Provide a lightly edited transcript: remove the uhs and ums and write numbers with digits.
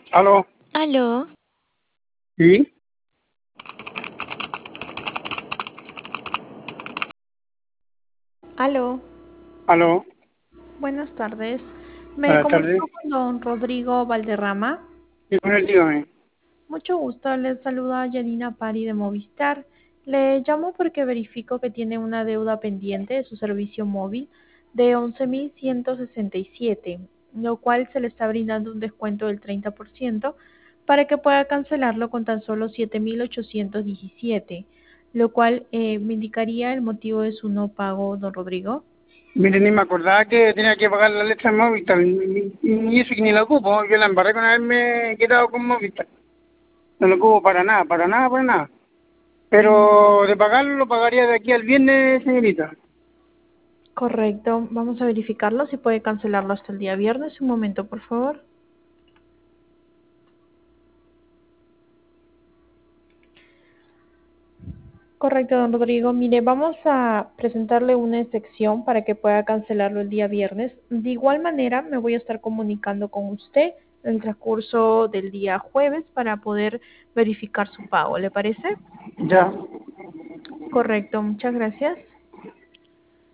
Aló, Aló, sí, Aló, aló, buenas tardes. Me buenas tardes. comunico con don Rodrigo Valderrama. Sí, con él, dígame. Mucho gusto, les saluda Janina Pari de Movistar. Le llamo porque verifico que tiene una deuda pendiente de su servicio móvil de 11.167, lo cual se le está brindando un descuento del 30% para que pueda cancelarlo con tan solo 7.817, lo cual me indicaría el motivo de su no pago, don Rodrigo. Mire, ni me acordaba que tenía que pagar la letra en Movistar, ni eso que ni la ocupo. Yo la embarré con haberme quedado con Movistar. No lo ocupo para nada, para nada, para nada. Pero de pagarlo lo pagaría de aquí al viernes, señorita. Correcto, vamos a verificarlo si puede cancelarlo hasta el día viernes. Un momento, por favor. Correcto, don Rodrigo. Mire, vamos a presentarle una excepción para que pueda cancelarlo el día viernes. De igual manera, me voy a estar comunicando con usted en el transcurso del día jueves para poder verificar su pago. ¿Le parece? Ya. Correcto, muchas gracias.